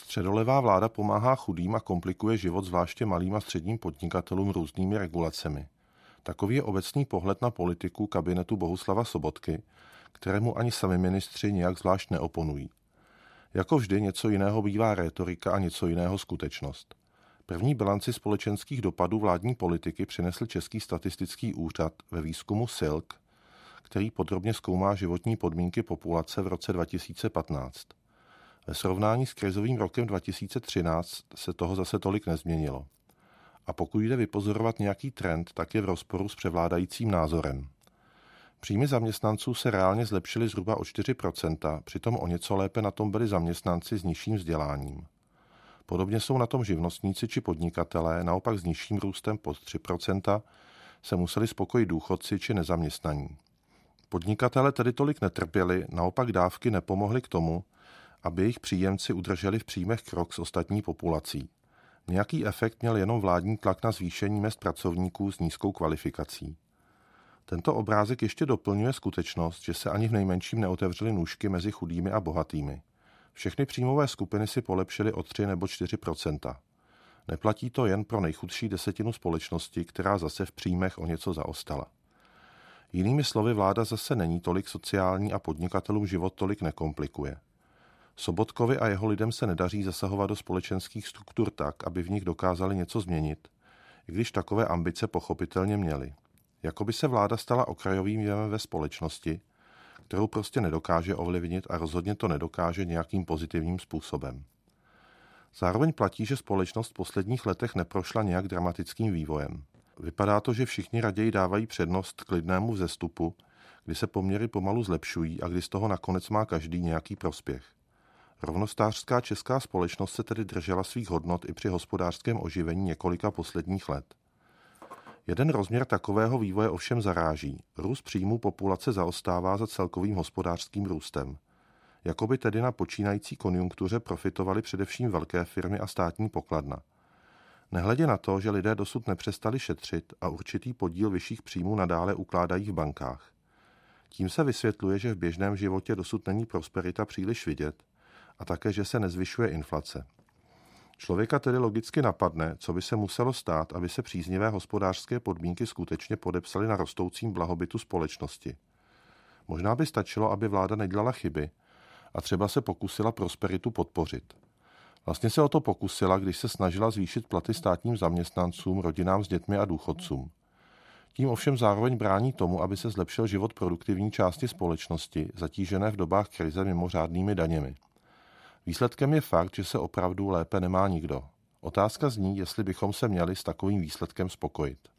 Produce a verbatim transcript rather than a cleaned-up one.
Středolevá vláda pomáhá chudým a komplikuje život zvláště malým a středním podnikatelům různými regulacemi. Takový je obecný pohled na politiku kabinetu Bohuslava Sobotky, kterému ani sami ministři nějak zvlášť neoponují. Jako vždy něco jiného bývá rétorika a něco jiného skutečnost. První bilanci společenských dopadů vládní politiky přinesl Český statistický úřad ve výzkumu S I L K, který podrobně zkoumá životní podmínky populace v roce dva tisíce patnáct. Ve srovnání s krizovým rokem dva tisíce třináct se toho zase tolik nezměnilo. A pokud jde vypozorovat nějaký trend, tak je v rozporu s převládajícím názorem. Příjmy zaměstnanců se reálně zlepšily zhruba o čtyři procenta, přitom o něco lépe na tom byli zaměstnanci s nižším vzděláním. Podobně jsou na tom živnostníci či podnikatelé, naopak s nižším růstem pod tři procenta se museli spokojit důchodci či nezaměstnaní. Podnikatele tedy tolik netrpěli, naopak dávky nepomohly k tomu, aby jejich příjemci udrželi v příjmech krok s ostatní populací. Nějaký efekt měl jenom vládní tlak na zvýšení mezd pracovníků s nízkou kvalifikací. Tento obrázek ještě doplňuje skutečnost, že se ani v nejmenším neotevřely nůžky mezi chudými a bohatými. Všechny příjmové skupiny si polepšily o tři nebo čtyři procenta. Neplatí to jen pro nejchudší desetinu společnosti, která zase v příjmech o něco zaostala. Jinými slovy, vláda zase není tolik sociální a podnikatelům život tolik nekomplikuje. Sobotkovi a jeho lidem se nedaří zasahovat do společenských struktur tak, aby v nich dokázali něco změnit, i když takové ambice pochopitelně měli. Jakoby se vláda stala okrajovým jevem ve společnosti, kterou prostě nedokáže ovlivnit a rozhodně to nedokáže nějakým pozitivním způsobem. Zároveň platí, že společnost v posledních letech neprošla nějak dramatickým vývojem. Vypadá to, že všichni raději dávají přednost klidnému vzestupu, kdy se poměry pomalu zlepšují a kdy z toho nakonec má každý nějaký prospěch. Rovnostářská česká společnost se tedy držela svých hodnot i při hospodářském oživení několika posledních let. Jeden rozměr takového vývoje ovšem zaráží. Růst příjmů populace zaostává za celkovým hospodářským růstem. Jakoby tedy na počínající konjunktuře profitovaly především velké firmy a státní pokladna. Nehledě na to, že lidé dosud nepřestali šetřit a určitý podíl vyšších příjmů nadále ukládají v bankách. Tím se vysvětluje, že v běžném životě dosud není prosperita příliš vidět a také, že se nezvyšuje inflace. Člověka tedy logicky napadne, co by se muselo stát, aby se příznivé hospodářské podmínky skutečně podepsaly na rostoucím blahobytu společnosti. Možná by stačilo, aby vláda nedělala chyby a třeba se pokusila prosperitu podpořit. Vlastně se o to pokusila, když se snažila zvýšit platy státním zaměstnancům, rodinám s dětmi a důchodcům. Tím ovšem zároveň brání tomu, aby se zlepšil život produktivní části společnosti, zatížené v dobách krize mimořádnými daněmi. Výsledkem je fakt, že se opravdu lépe nemá nikdo. Otázka zní, jestli bychom se měli s takovým výsledkem spokojit.